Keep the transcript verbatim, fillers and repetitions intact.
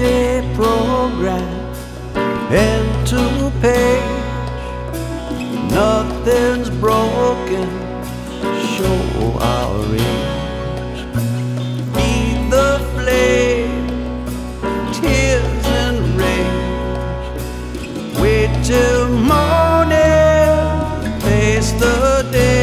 a program end to page. Nothing's broken, show our age. Be the flame, tears and rage. Wait till